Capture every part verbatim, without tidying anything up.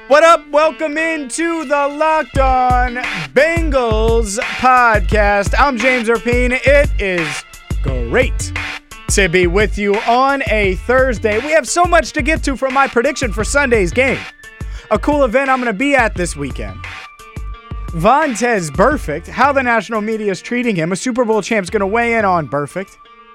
What up? Welcome into the Locked On Bengals podcast. I'm James Erpine. It is great to be with you on a Thursday. We have so much to get to from my prediction for Sunday's game. A cool event I'm going to be at this weekend. Vontaze Burfict, how the national media is treating him. A Super Bowl champ's going to weigh in on Burfict.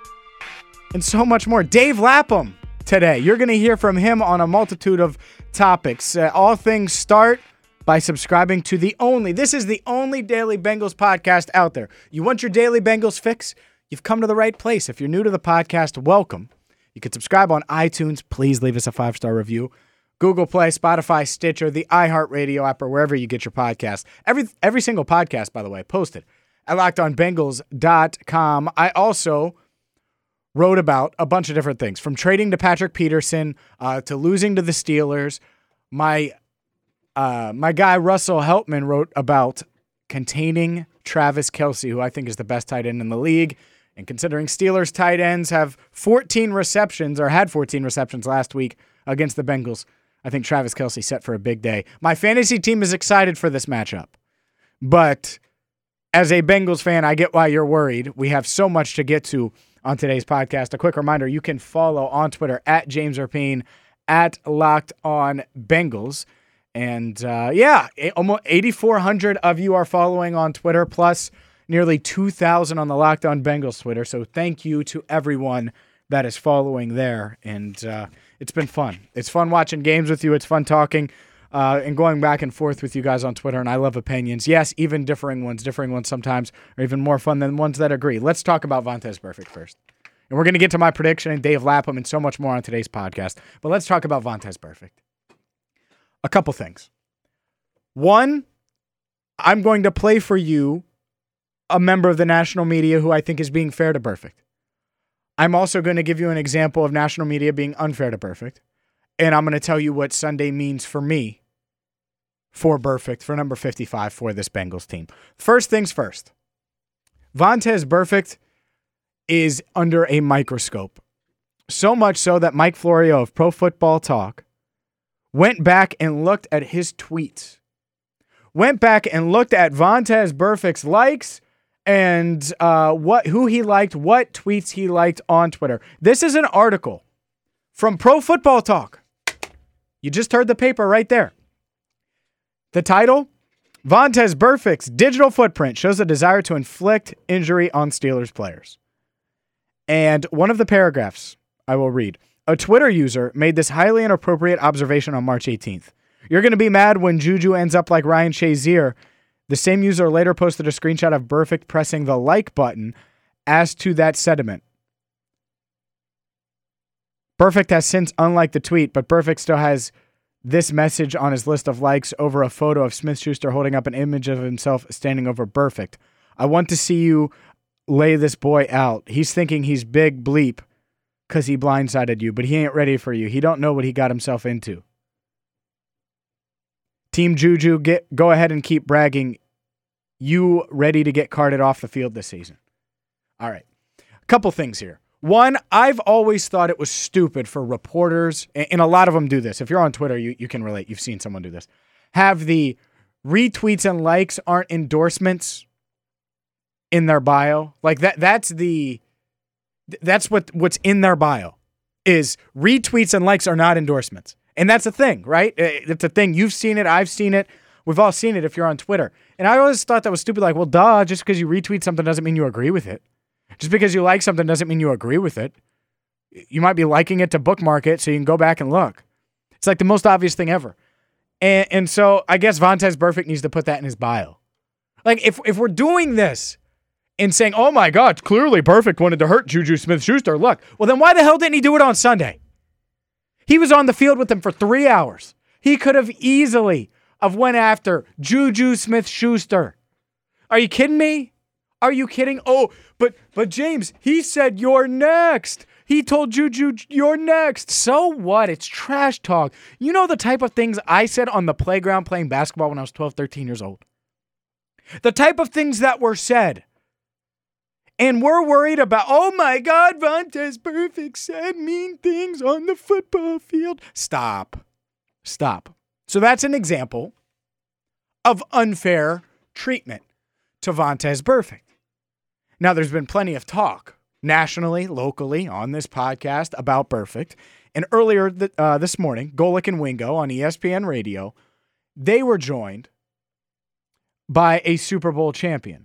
And so much more. Dave Lapham today. You're going to hear from him on a multitude of topics. Uh, all things start by subscribing to the only, this is the only daily Bengals podcast out there. You want your daily Bengals fix? You've come to the right place. If you're new to the podcast, welcome. You can subscribe on iTunes. Please leave us a five-star review. Google Play, Spotify, Stitcher, the iHeartRadio app, or wherever you get your podcast. Every every single podcast, by the way, posted at locked on bengals dot com. I also wrote about a bunch of different things, from trading to Patrick Peterson uh, to losing to the Steelers. My uh, my guy Russell Heltman wrote about containing Travis Kelce, who I think is the best tight end in the league. And considering Steelers tight ends have fourteen receptions, or had fourteen receptions last week against the Bengals, I think Travis Kelce set for a big day. My fantasy team is excited for this matchup. But as a Bengals fan, I get why you're worried. We have so much to get to on today's podcast. A quick reminder, you can follow on Twitter at James Erpine, at Locked On Bengals. And uh, yeah, almost eighty-four hundred of you are following on Twitter, plus nearly two thousand on the Locked On Bengals Twitter. So thank you to everyone that is following there. And uh, it's been fun. It's fun watching games with you. It's fun talking uh, and going back and forth with you guys on Twitter. And I love opinions. Yes, even differing ones. Differing ones sometimes are even more fun than ones that agree. Let's talk about Vontaze Burfict first. And we're going to get to my prediction and Dave Lapham and so much more on today's podcast. But let's talk about Vontaze Burfict. A couple things. One, I'm going to play for you a member of the national media who I think is being fair to Burfict. I'm also going to give you an example of national media being unfair to Burfict. And I'm going to tell you what Sunday means for me for Burfict, for number fifty-five for this Bengals team. First things first. Vontaze Burfict is under a microscope. So much so that Mike Florio of Pro Football Talk went back and looked at his tweets. Went back and looked at Vontaze Burfict's likes and uh, what who he liked, what tweets he liked on Twitter. This is an article from Pro Football Talk. You just heard the paper right there. The title, Vontaze Burfict's digital footprint shows a desire to inflict injury on Steelers players. And one of the paragraphs I will read. A Twitter user made this highly inappropriate observation on March eighteenth. You're going to be mad when Juju ends up like Ryan Shazier. The same user later posted a screenshot of Burfict pressing the like button as to that sentiment. Burfict has since unliked the tweet, but Burfict still has this message on his list of likes over a photo of Smith-Schuster holding up an image of himself standing over Burfict. I want to see you lay this boy out. He's thinking he's big bleep because he blindsided you, but he ain't ready for you. He don't know what he got himself into. Team Juju, get go ahead and keep bragging. You ready to get carted off the field this season. All right. A couple things here. One, I've always thought it was stupid for reporters, and a lot of them do this. If you're on Twitter, you, you can relate. You've seen someone do this. Have the retweets and likes aren't endorsements in their bio. Like that that's the that's what what's in their bio is retweets and likes are not endorsements. And that's a thing, right? It's a thing. You've seen it. I've seen it. We've all seen it if you're on Twitter. And I always thought that was stupid. Like, well, duh, just because you retweet something doesn't mean you agree with it. Just because you like something doesn't mean you agree with it. You might be liking it to bookmark it so you can go back and look. It's like the most obvious thing ever. And, and so I guess Vontaze Burfict needs to put that in his bio. Like, if if we're doing this and saying, oh my God, clearly Burfict wanted to hurt Juju Smith-Schuster, look, well then why the hell didn't he do it on Sunday? He was on the field with them for three hours. He could have easily have went after Juju Smith-Schuster. Are you kidding me? Are you kidding? Oh, but but James, he said you're next. He told Juju you're next. So what? It's trash talk. You know the type of things I said on the playground playing basketball when I was twelve, thirteen years old. The type of things that were said. And we're worried about, oh my God, Vontaze Burfict said mean things on the football field. Stop. Stop. So that's an example of unfair treatment to Vontaze Burfict. Now, there's been plenty of talk nationally, locally, on this podcast about Burfict. And earlier th- uh, this morning, Golic and Wingo on E S P N Radio, they were joined by a Super Bowl champion.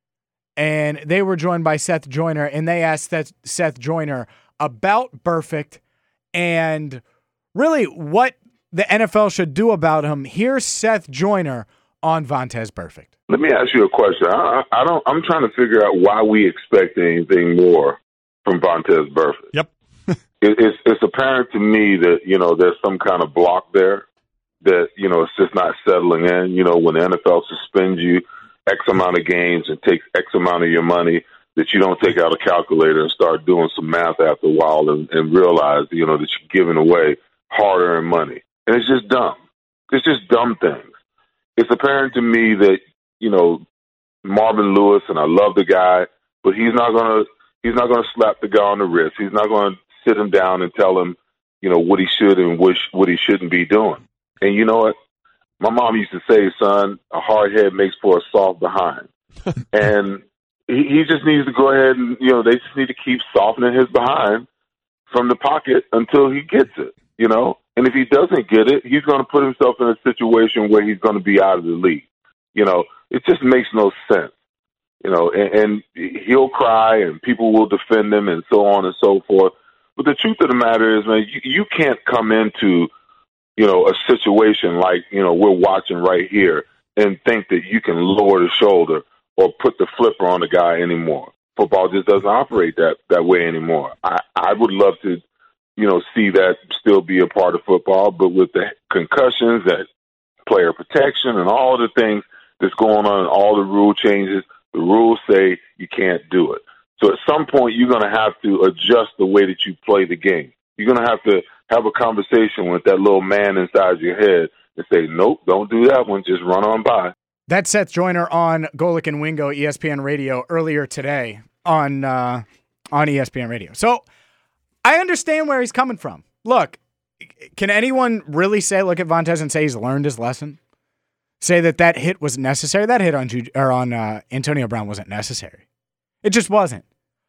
And they were joined by Seth Joyner, and they asked Seth, Seth Joyner about Burfict and really what the N F L should do about him. Here's Seth Joyner on Vontaze Burfict. Let me ask you a question. I, I don't. I'm trying to figure out why we expect anything more from Vontaze Burfict. Yep. it, it's it's apparent to me that you know there's some kind of block there that you know it's just not settling in. You know, when the N F L suspends you X amount of games and takes X amount of your money, that you don't take out a calculator and start doing some math after a while and, and realize you know that you're giving away hard-earned money, and it's just dumb. It's just dumb things. It's apparent to me that. You know, Marvin Lewis, and I love the guy, but he's not gonna he's not gonna slap the guy on the wrist. He's not gonna sit him down and tell him, you know, what he should and wish what he shouldn't be doing. And you know what? My mom used to say, son, a hard head makes for a soft behind. and he, he just needs to go ahead and, you know, they just need to keep softening his behind from the pocket until he gets it, you know? And if he doesn't get it, he's going to put himself in a situation where he's going to be out of the league. You know, it just makes no sense, you know, and, and he'll cry and people will defend him and so on and so forth. But the truth of the matter is, man, you, you can't come into, you know, a situation like, you know, we're watching right here and think that you can lower the shoulder or put the flipper on the guy anymore. Football just doesn't operate that, that way anymore. I, I would love to, you know, see that still be a part of football, but with the concussions, that player protection and all the things that's going on, all the rule changes, the rules say you can't do it. So at some point, you're going to have to adjust the way that you play the game. You're going to have to have a conversation with that little man inside your head and say, nope, don't do that one. Just run on by. That's Seth Joyner on Golic and Wingo, E S P N Radio, earlier today on uh, on E S P N Radio. So I understand where he's coming from. Look, can anyone really say, look at Vontaze and say he's learned his lesson? Say that that hit was necessary? That hit on Ju- or on uh, Antonio Brown wasn't necessary. It just wasn't.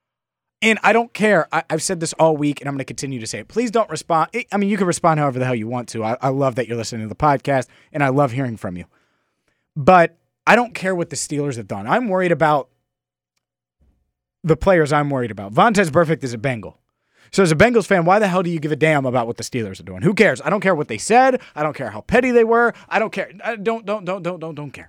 And I don't care. I- I've said this all week, and I'm going to continue to say it. Please don't respond. I mean, you can respond however the hell you want to. I, I love that you're listening to the podcast, and I love hearing from you. But I don't care what the Steelers have done. I'm worried about the players I'm worried about. Vontaze Burfict is a Bengal. So as a Bengals fan, why the hell do you give a damn about what the Steelers are doing? Who cares? I don't care what they said. I don't care how petty they were. I don't care. I don't, don't, don't, don't, don't, don't care.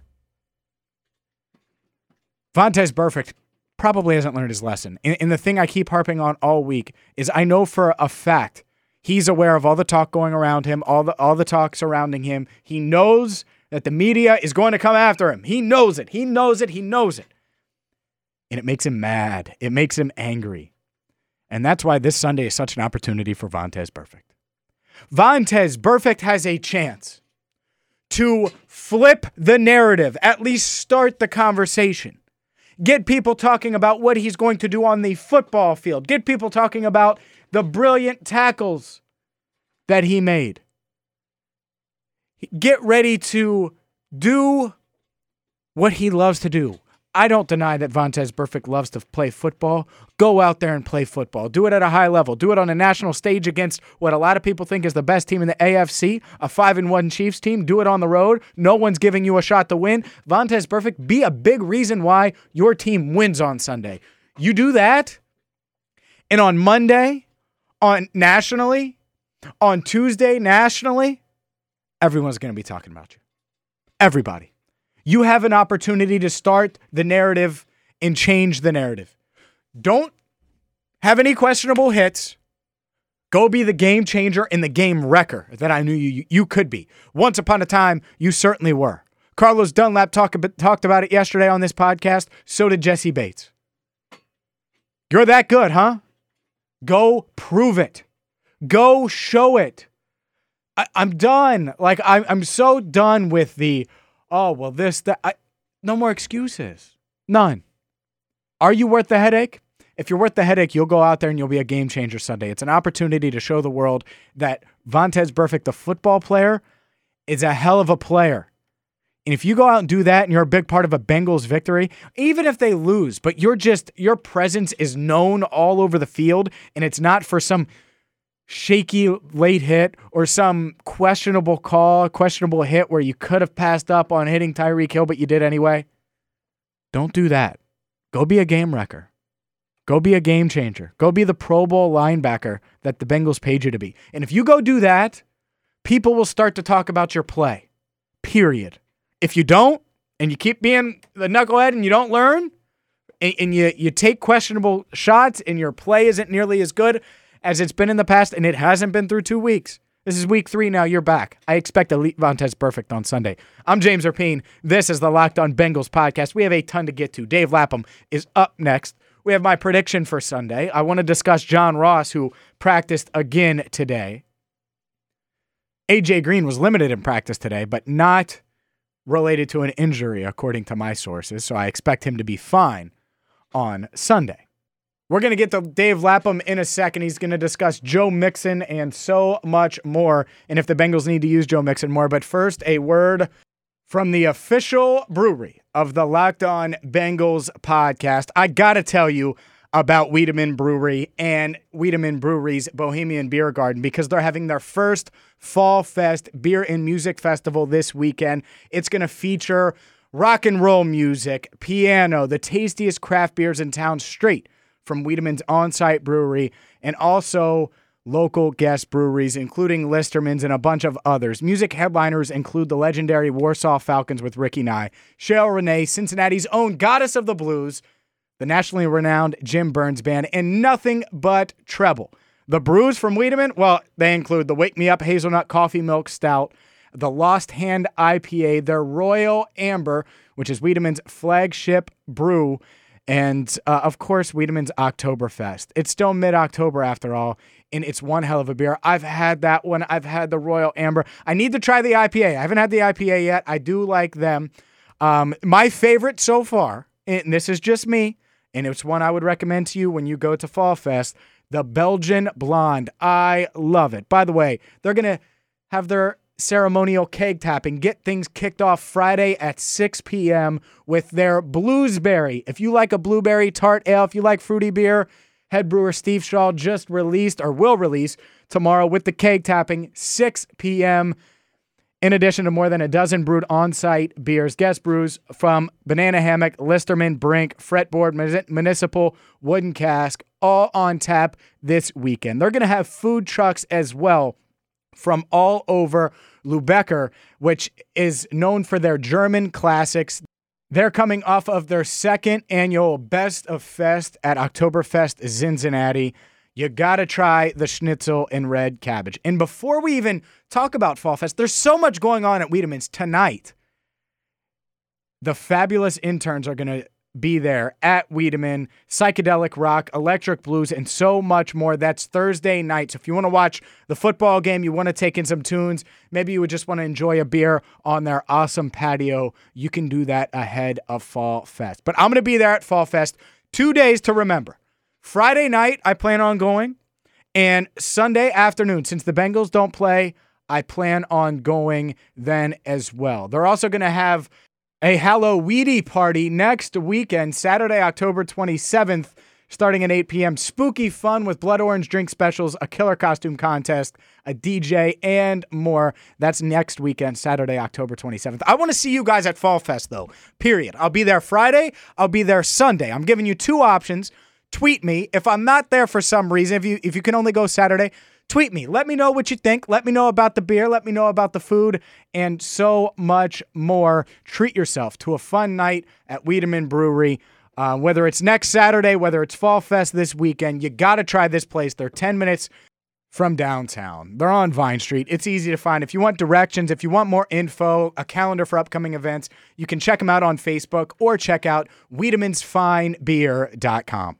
Vontaze Burfict probably hasn't learned his lesson. And, and the thing I keep harping on all week is I know for a fact he's aware of all the talk going around him, all the all the talk surrounding him. He knows that the media is going to come after him. He knows it. He knows it. He knows it. And it makes him mad. It makes him angry. And that's why this Sunday is such an opportunity for Vontaze Burfict. Vontaze Burfict has a chance to flip the narrative, at least start the conversation. Get people talking about what he's going to do on the football field. Get people talking about the brilliant tackles that he made. Get ready to do what he loves to do. I don't deny that Vontaze Burfict loves to play football. Go out there and play football. Do it at a high level. Do it on a national stage against what a lot of people think is the best team in the A F C, a five and one Chiefs team. Do it on the road. No one's giving you a shot to win. Vontaze Burfict, be a big reason why your team wins on Sunday. You do that, and on Monday, on nationally, on Tuesday nationally, everyone's going to be talking about you. Everybody. You have an opportunity to start the narrative and change the narrative. Don't have any questionable hits. Go be the game changer and the game wrecker that I knew you, you could be. Once upon a time, you certainly were. Carlos Dunlap talk, talked about it yesterday on this podcast. So did Jesse Bates. You're that good, huh? Go prove it. Go show it. I, I'm done. Like, I, I'm so done with the... Oh, well, this, that, I, no more excuses. None. Are you worth the headache? If you're worth the headache, you'll go out there and you'll be a game changer Sunday. It's an opportunity to show the world that Vontaze Burfict, the football player, is a hell of a player. And if you go out and do that and you're a big part of a Bengals victory, even if they lose, but you're just, your presence is known all over the field and it's not for some shaky late hit or some questionable call, questionable hit where you could have passed up on hitting Tyreek Hill, but you did anyway. Don't do that. Go be a game wrecker. Go be a game changer. Go be the Pro Bowl linebacker that the Bengals paid you to be. And if you go do that, people will start to talk about your play. Period. If you don't, and you keep being the knucklehead and you don't learn, and, and you, you take questionable shots and your play isn't nearly as good as it's been in the past, and it hasn't been through two weeks. This is week three now. You're back. I expect Elite Vontaze Burfict on Sunday. I'm James Rapien. This is the Locked On Bengals podcast. We have a ton to get to. Dave Lapham is up next. We have my prediction for Sunday. I want to discuss John Ross, who practiced again today. A J Green was limited in practice today, but not related to an injury, according to my sources, so I expect him to be fine on Sunday. We're going to get to Dave Lapham in a second. He's going to discuss Joe Mixon and so much more, and if the Bengals need to use Joe Mixon more. But first, a word from the official brewery of the Locked On Bengals podcast. I got to tell you about Wiedemann Brewery and Wiedemann Brewery's Bohemian Beer Garden because they're having their first Fall Fest Beer and Music Festival this weekend. It's going to feature rock and roll music, piano, the tastiest craft beers in town straight from Wiedemann's on-site brewery, and also local guest breweries, including Listerman's and a bunch of others. Music headliners include the legendary Warsaw Falcons with Ricky Nye, Cheryl Renee, Cincinnati's own Goddess of the Blues, the nationally renowned Jim Burns Band, and nothing but treble. The brews from Wiedemann, well, they include the Wake Me Up Hazelnut Coffee Milk Stout, the Lost Hand I P A, their Royal Amber, which is Wiedemann's flagship brew, and, uh, of course, Wiedemann's Oktoberfest. It's still mid-October after all, and it's one hell of a beer. I've had that one. I've had the Royal Amber. I need to try the I P A. I haven't had the I P A yet. I do like them. Um, my favorite so far, and this is just me, and it's one I would recommend to you when you go to Fall Fest, the Belgian Blonde. I love it. By the way, they're going to have their ceremonial keg tapping, get things kicked off Friday at six p.m. with their Bluesberry. If you like a blueberry tart ale, if you like fruity beer, head brewer Steve Shaw just released or will release tomorrow with the keg tapping, six p.m. In addition to more than a dozen brewed on-site beers, guest brews from Banana Hammock, Listermann, Brink, Fretboard, Municipal, Wooden Cask, all on tap this weekend. They're going to have food trucks as well from all over Lübecker, which is known for their German classics. They're coming off of their second annual Best of Fest at Oktoberfest Cincinnati. You got to try the schnitzel and red cabbage. And before we even talk about Fall Fest, there's so much going on at Wiedemann's tonight. The fabulous interns are going to be there at Wiedemann, psychedelic rock, electric blues, and so much more. That's Thursday night. So if you want to watch the football game, you want to take in some tunes, maybe you would just want to enjoy a beer on their awesome patio, you can do that ahead of Fall Fest. But I'm going to be there at Fall Fest. Two days to remember. Friday night, I plan on going, and Sunday afternoon, since the Bengals don't play, I plan on going then as well. They're also going to have a Halloweedy party next weekend, Saturday, October twenty-seventh, starting at eight p.m. Spooky fun with blood orange drink specials, a killer costume contest, a D J, and more. That's next weekend, Saturday, October twenty-seventh. I want to see you guys at Fall Fest, though, period. I'll be there Friday. I'll be there Sunday. I'm giving you two options. Tweet me. If I'm not there for some reason, if you if you can only go Saturday, tweet me. Let me know what you think. Let me know about the beer. Let me know about the food and so much more. Treat yourself to a fun night at Wiedemann Brewery. Uh, whether it's next Saturday, whether it's Fall Fest this weekend, you got to try this place. They're ten minutes from downtown. They're on Vine Street. It's easy to find. If you want directions, if you want more info, a calendar for upcoming events, you can check them out on Facebook or check out wiedemans fine beer dot com.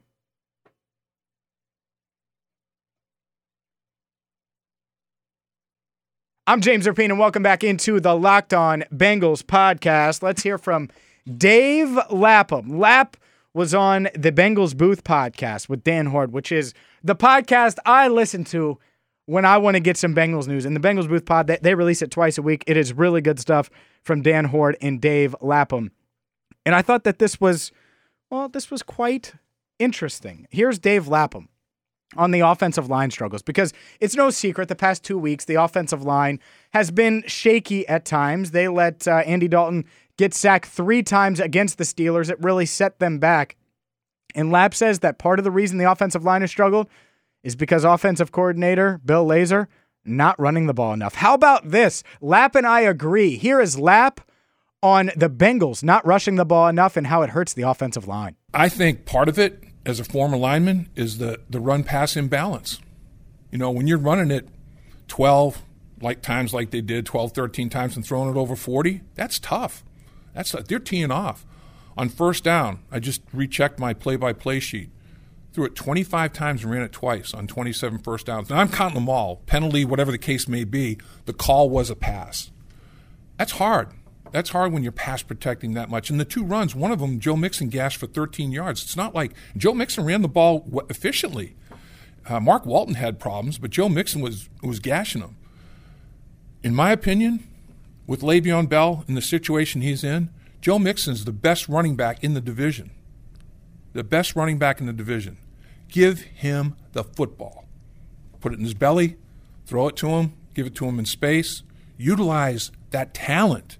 I'm James Rapien, and welcome back into the Locked On Bengals podcast. Let's hear from Dave Lapham. Lap was on the Bengals Booth podcast with Dan Horde, which is the podcast I listen to when I want to get some Bengals news. And the Bengals Booth Pod, they, they release it twice a week. It is really good stuff from Dan Hoard and Dave Lapham. And I thought that this was, well, this was quite interesting. Here's Dave Lapham on the offensive line struggles, because it's no secret the past two weeks, the offensive line has been shaky at times. They let uh, Andy Dalton get sacked three times against the Steelers. It really set them back. And Lap says that part of the reason the offensive line has struggled is because offensive coordinator Bill Lazor not running the ball enough. How about this? Lap and I agree. Here is Lap on the Bengals not rushing the ball enough and how it hurts the offensive line. I think part of it, as a former lineman, is the, the run-pass imbalance. You know, when you're running it twelve like times like they did, twelve, thirteen times, and throwing it over forty, that's tough. That's They're teeing off. On first down, I just rechecked my play-by-play sheet. Threw it twenty-five times and ran it twice on twenty-seven first downs. Now, I'm counting them all. Penalty, whatever the case may be, the call was a pass. That's hard. That's hard when you're pass protecting that much. And the two runs, one of them, Joe Mixon gashed for thirteen yards. It's not like Joe Mixon ran the ball efficiently. Uh, Mark Walton had problems, but Joe Mixon was was gashing them. In my opinion, with Le'Veon Bell in the situation he's in, Joe Mixon's the best running back in the division. The best running back in the division. Give him the football. Put it in his belly, throw it to him, give it to him in space. Utilize that talent.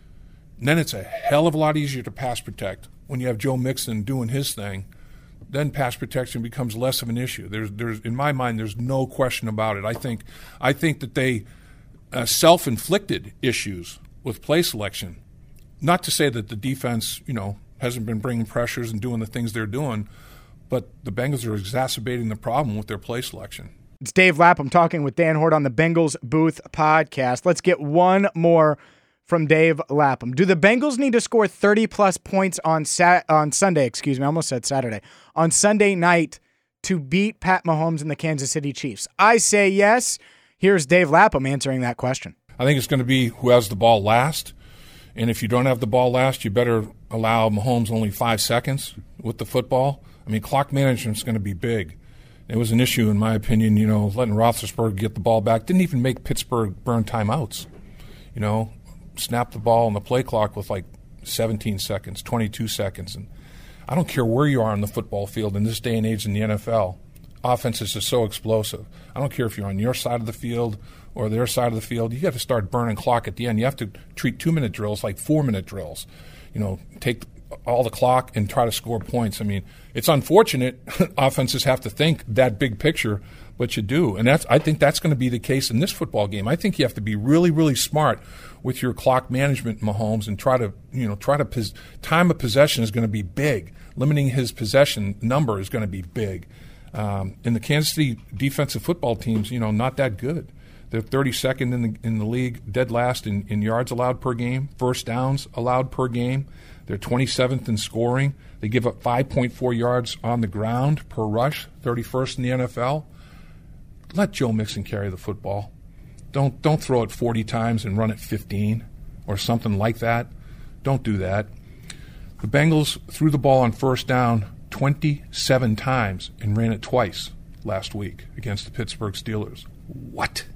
And then it's a hell of a lot easier to pass protect when you have Joe Mixon doing his thing. Then pass protection becomes less of an issue. There's, there's, in my mind, there's no question about it. I think, I think that they uh, self-inflicted issues with play selection. Not to say that the defense, you know, hasn't been bringing pressures and doing the things they're doing, but the Bengals are exacerbating the problem with their play selection. It's Dave Lapham talking with Dan Hoard on the Bengals Booth Podcast. Let's get one more from Dave Lapham. Do the Bengals need to score thirty-plus points on Sat- on Sunday, excuse me, I almost said Saturday, on Sunday night to beat Pat Mahomes and the Kansas City Chiefs? I say yes. Here's Dave Lapham answering that question. I think it's going to be who has the ball last. And if you don't have the ball last, you better allow Mahomes only five seconds with the football. I mean, clock management is going to be big. It was an issue, in my opinion, you know, letting Roethlisberger get the ball back. Didn't even make Pittsburgh burn timeouts. You know, snap the ball on the play clock with like seventeen seconds, twenty-two seconds. And I don't care where you are on the football field in this day and age in the N F L. Offenses are so explosive. I don't care if you're on your side of the field or their side of the field. You got to start burning clock at the end. You have to treat two-minute drills like four-minute drills. You know, take all the clock and try to score points. I mean, it's unfortunate offenses have to think that big picture, but you do. And that's I think that's going to be the case in this football game. I think you have to be really, really smart with your clock management, Mahomes, and try to, you know, try to pos- time of possession is going to be big. Limiting his possession number is going to be big. Um, and the Kansas City defensive football teams, you know, not that good. They're thirty-second in the in the league, dead last in, in yards allowed per game, first downs allowed per game. They're twenty-seventh in scoring. They give up five point four yards on the ground per rush, thirty-first in the N F L. Let Joe Mixon carry the football. Don't don't throw it forty times and run it fifteen or something like that. Don't do that. The Bengals threw the ball on first down twenty-seven times and ran it twice last week against the Pittsburgh Steelers. What?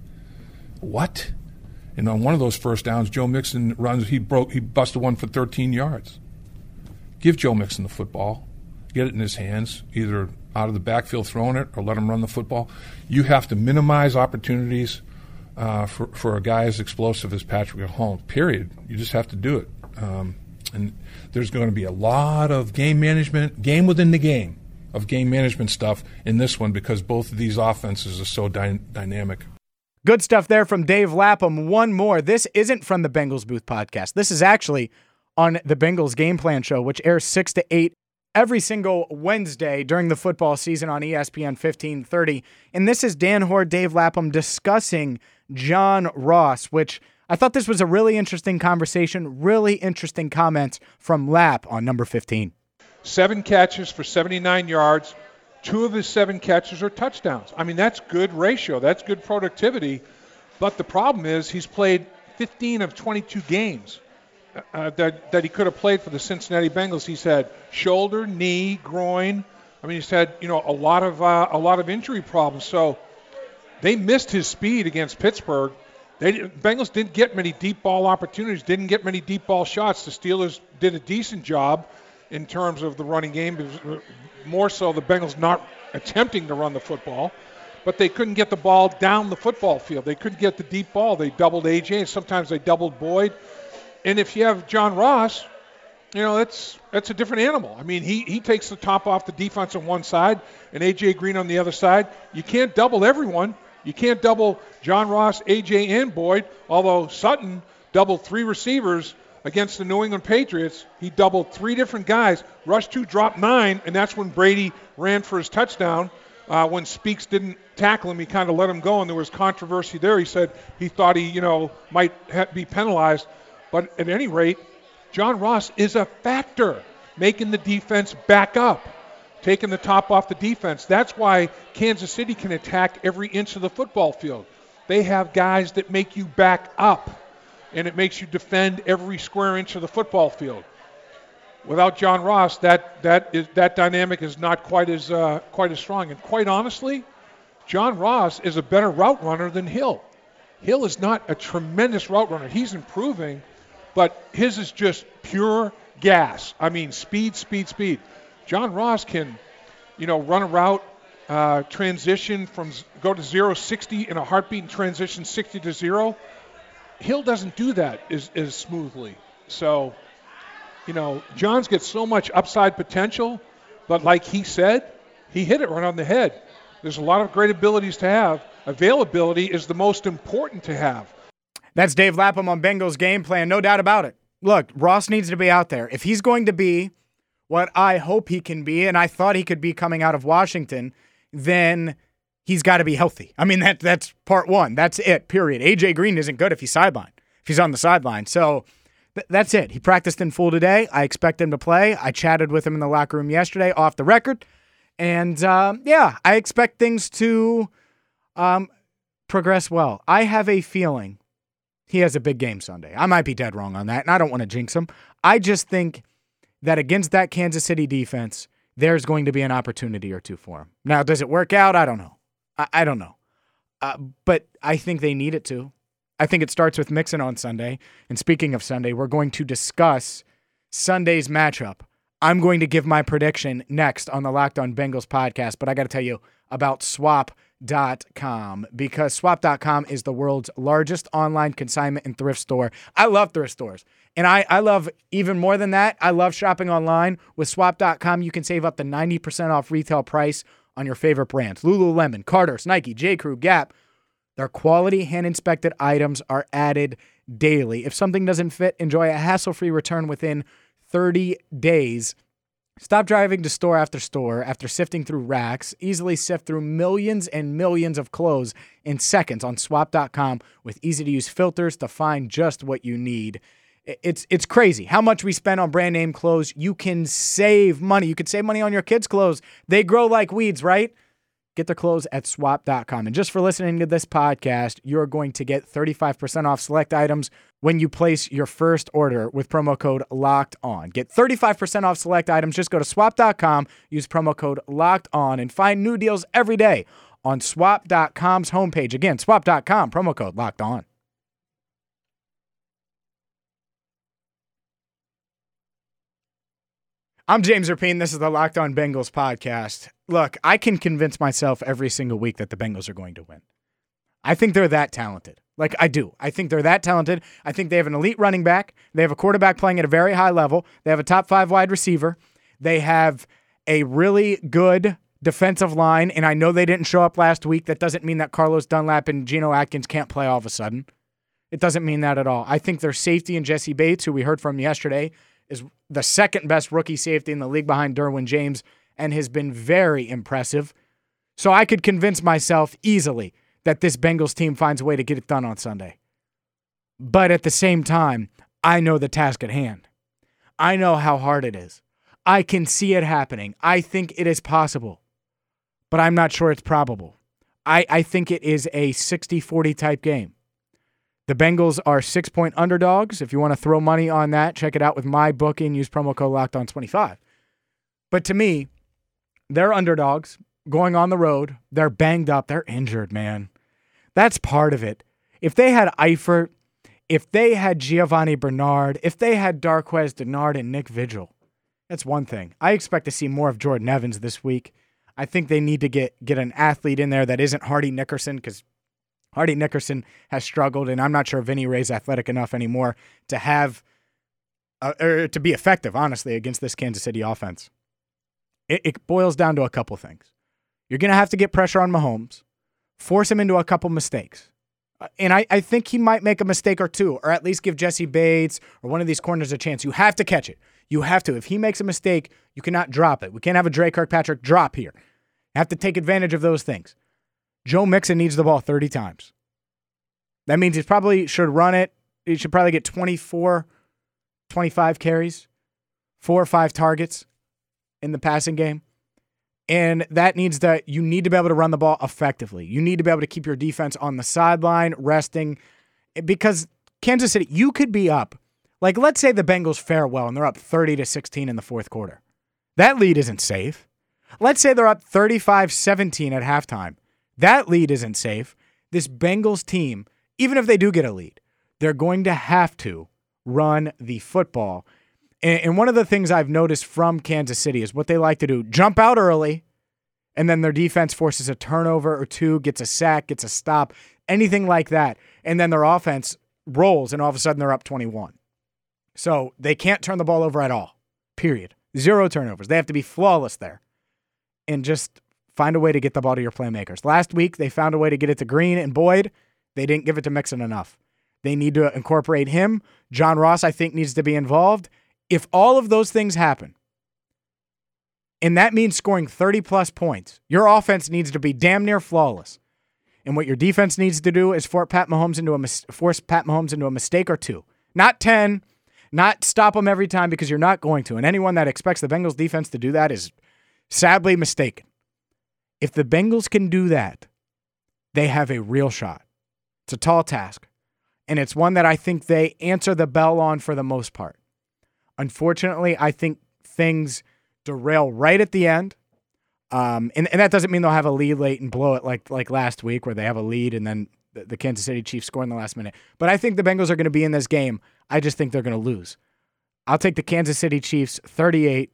What? And on one of those first downs, Joe Mixon runs, he broke, he busted one for thirteen yards. Give Joe Mixon the football. Get it in his hands, either out of the backfield throwing it or let him run the football. You have to minimize opportunities uh, for, for a guy as explosive as Patrick Mahomes, period. You just have to do it. Um, and there's going to be a lot of game management, game within the game, of game management stuff in this one because both of these offenses are so dy- dynamic. Good stuff there from Dave Lapham. One more. This isn't from the Bengals Booth Podcast. This is actually on the Bengals Game Plan Show, which airs six to eight every single Wednesday during the football season on E S P N fifteen thirty. And this is Dan Hoard, Dave Lapham discussing John Ross, which I thought this was a really interesting conversation, really interesting comments from Lap on number fifteen. Seven catches for seventy-nine yards. Two of his seven catches are touchdowns. I mean, that's good ratio. That's good productivity. But the problem is he's played fifteen of twenty-two games uh, that, that he could have played for the Cincinnati Bengals. He's had shoulder, knee, groin. I mean, he's had, you know, a lot of uh, a lot of injury problems. So they missed his speed against Pittsburgh. They Bengals didn't get many deep ball opportunities, didn't get many deep ball shots. The Steelers did a decent job in terms of the running game, more so the Bengals not attempting to run the football, but they couldn't get the ball down the football field. They couldn't get the deep ball. They doubled A J, and sometimes they doubled Boyd. And if you have John Ross, you know, that's that's a different animal. I mean, he, he takes the top off the defense on one side and A J Green on the other side. You can't double everyone. You can't double John Ross, A J, and Boyd, although Sutton doubled three receivers against the New England Patriots. He doubled three different guys. Rush two dropped nine, and that's when Brady ran for his touchdown. Uh, when Speaks didn't tackle him, he kind of let him go, and there was controversy there. He said he thought he, you know, might ha- be penalized. But at any rate, John Ross is a factor, making the defense back up, taking the top off the defense. That's why Kansas City can attack every inch of the football field. They have guys that make you back up, and it makes you defend every square inch of the football field. Without John Ross, that that is that dynamic is not quite as uh, quite as strong. And quite honestly, John Ross is a better route runner than Hill. Hill is not a tremendous route runner. He's improving, but his is just pure gas. I mean, speed, speed, speed. John Ross can, you know, run a route, uh, transition from go to zero sixty in a heartbeat and transition sixty to zero. Hill doesn't do that as, as smoothly. So, you know, John's got so much upside potential, but like he said, he hit it right on the head. There's a lot of great abilities to have. Availability is the most important to have. That's Dave Lapham on Bengals game plan, no doubt about it. Look, Ross needs to be out there. If he's going to be what I hope he can be, and I thought he could be coming out of Washington, then he's got to be healthy. I mean, that that's part one. That's it, period. A J Green isn't good if he's sidelined, if he's on the sideline. So th- that's it. He practiced in full today. I expect him to play. I chatted with him in the locker room yesterday off the record. And, um, yeah, I expect things to um, progress well. I have a feeling he has a big game Sunday. I might be dead wrong on that, and I don't want to jinx him. I just think that against that Kansas City defense, there's going to be an opportunity or two for him. Now, does it work out? I don't know. I, I don't know. Uh, but I think they need it to. I think it starts with Mixon on Sunday. And speaking of Sunday, we're going to discuss Sunday's matchup. I'm going to give my prediction next on the Locked On Bengals podcast, but I got to tell you about swap dot com because swap dot com is the world's largest online consignment and thrift store. I love thrift stores. And I, I love, even more than that, I love shopping online. With swap dot com, you can save up to ninety percent off retail price on your favorite brands. Lululemon, Carter's, Nike, J. Crew, Gap. Their quality hand-inspected items are added daily. If something doesn't fit, enjoy a hassle-free return within thirty days. Stop driving to store after store after sifting through racks. Easily sift through millions and millions of clothes in seconds on swap dot com with easy-to-use filters to find just what you need. It's it's crazy how much we spend on brand name clothes. You can save money. You could save money on your kids' clothes. They grow like weeds, right? Get their clothes at swap dot com. And just for listening to this podcast, you're going to get thirty-five percent off select items when you place your first order with promo code LOCKED ON. Get thirty-five percent off select items. Just go to swap dot com, use promo code LOCKED ON, and find new deals every day on swap dot com's homepage. Again, swap dot com, promo code LOCKED ON. I'm James Rapien. This is the Locked On Bengals podcast. Look, I can convince myself every single week that the Bengals are going to win. I think they're that talented. Like, I do. I think they're that talented. I think they have an elite running back. They have a quarterback playing at a very high level. They have a top five wide receiver. They have a really good defensive line, and I know they didn't show up last week. That doesn't mean that Carlos Dunlap and Geno Atkins can't play all of a sudden. It doesn't mean that at all. I think their safety in Jesse Bates, who we heard from yesterday, is the second best rookie safety in the league behind Derwin James and has been very impressive. So I could convince myself easily that this Bengals team finds a way to get it done on Sunday. But at the same time, I know the task at hand. I know how hard it is. I can see it happening. I think it is possible, but I'm not sure it's probable. I, I think it is a sixty forty type game. The Bengals are six-point underdogs. If you want to throw money on that, check it out with my bookie and use promo code locked on twenty-five. But to me, they're underdogs going on the road. They're banged up. They're injured, man. That's part of it. If they had Eifert, if they had Giovanni Bernard, if they had Darqueze Dennard and Nick Vigil, that's one thing. I expect to see more of Jordan Evans this week. I think they need to get, get an athlete in there that isn't Hardy Nickerson, because Hardy Nickerson has struggled, and I'm not sure Vinny Ray's athletic enough anymore to have uh, or to be effective, honestly, against this Kansas City offense. It, it boils down to a couple things. You're going to have to get pressure on Mahomes, force him into a couple mistakes. Uh, and I, I think he might make a mistake or two, or at least give Jesse Bates or one of these corners a chance. You have to catch it. You have to. If he makes a mistake, you cannot drop it. We can't have a Dre Kirkpatrick drop here. You have to take advantage of those things. Joe Mixon needs the ball thirty times. That means he probably should run it. He should probably get twenty-four, twenty-five carries, four or five targets in the passing game. And that needs to, you need to be able to run the ball effectively. You need to be able to keep your defense on the sideline, resting. Because Kansas City, you could be up. Like, let's say the Bengals fare well and they're up thirty to sixteen in the fourth quarter. That lead isn't safe. Let's say they're up thirty-five seventeen at halftime. That lead isn't safe. This Bengals team, even if they do get a lead, they're going to have to run the football. And, and one of the things I've noticed from Kansas City is what they like to do, jump out early, and then their defense forces a turnover or two, gets a sack, gets a stop, anything like that. And then their offense rolls, and all of a sudden they're up twenty-one. So they can't turn the ball over at all, period. Zero turnovers. They have to be flawless there. And just find a way to get the ball to your playmakers. Last week, they found a way to get it to Green and Boyd. They didn't give it to Mixon enough. They need to incorporate him. John Ross, I think, needs to be involved. If all of those things happen, and that means scoring thirty-plus points, your offense needs to be damn near flawless. And what your defense needs to do is force Pat Mahomes into a, mis- force Pat Mahomes into a mistake or two. Not ten, not stop him every time, because you're not going to. And anyone that expects the Bengals defense to do that is sadly mistaken. If the Bengals can do that, they have a real shot. It's a tall task, and it's one that I think they answer the bell on for the most part. Unfortunately, I think things derail right at the end, um, and, and that doesn't mean they'll have a lead late and blow it like like last week where they have a lead and then the, the Kansas City Chiefs score in the last minute. But I think the Bengals are going to be in this game. I just think they're going to lose. I'll take the Kansas City Chiefs thirty-eight,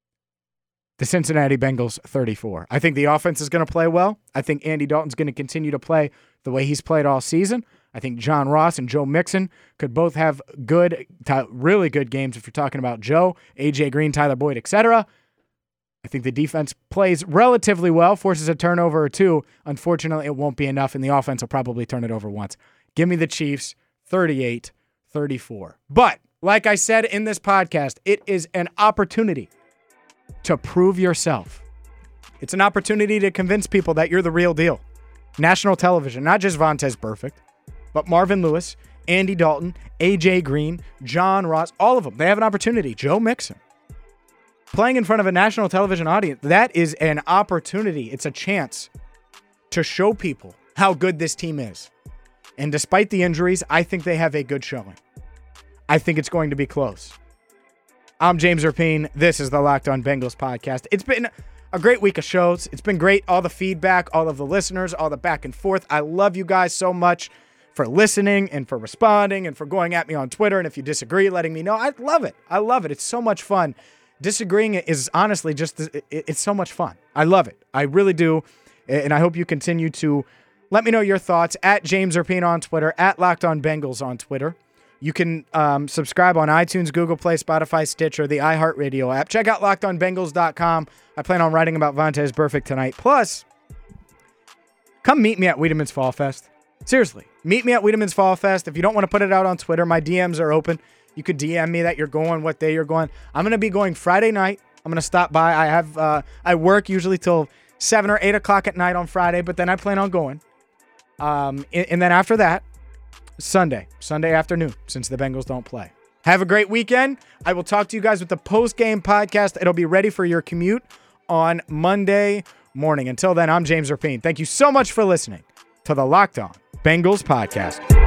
the Cincinnati Bengals thirty-four. I think the offense is going to play well. I think Andy Dalton's going to continue to play the way he's played all season. I think John Ross and Joe Mixon could both have good, really good games if you're talking about Joe, A J Green, Tyler Boyd, et cetera. I think the defense plays relatively well, forces a turnover or two. Unfortunately, it won't be enough, and the offense will probably turn it over once. Give me the Chiefs thirty-eight thirty-four. But, like I said in this podcast, it is an opportunity to prove yourself. It's an opportunity to convince people that you're the real deal. National television, not just Vontaze Burfict, but Marvin Lewis, Andy Dalton, A J Green, John Ross, all of them. They have an opportunity. Joe Mixon. Playing in front of a national television audience, that is an opportunity. It's a chance to show people how good this team is. And despite the injuries, I think they have a good showing. I think it's going to be close. I'm James Rapien. This is the Locked On Bengals podcast. It's been a great week of shows. It's been great. All the feedback, all of the listeners, all the back and forth. I love you guys so much for listening and for responding and for going at me on Twitter. And if you disagree, letting me know. I love it. I love it. It's so much fun. Disagreeing is honestly just, it's so much fun. I love it. I really do. And I hope you continue to let me know your thoughts at James Rapien on Twitter, at Locked On Bengals on Twitter. You can um, subscribe on iTunes, Google Play, Spotify, Stitcher, the iHeartRadio app. Check out locked on bengals dot com. I plan on writing about Vontaze Burfict tonight. Plus, come meet me at Wiedemann's Fall Fest. Seriously, meet me at Wiedemann's Fall Fest. If you don't want to put it out on Twitter, my D Ms are open. You could D M me that you're going, what day you're going. I'm going to be going Friday night. I'm going to stop by. I have uh, I work usually till seven or eight o'clock at night on Friday, but then I plan on going. Um, and, and then after that, Sunday, Sunday afternoon, since the Bengals don't play. Have a great weekend. I will talk to you guys with the post-game podcast. It'll be ready for your commute on Monday morning. Until then, I'm James Rapien. Thank you so much for listening to the Locked On Bengals podcast.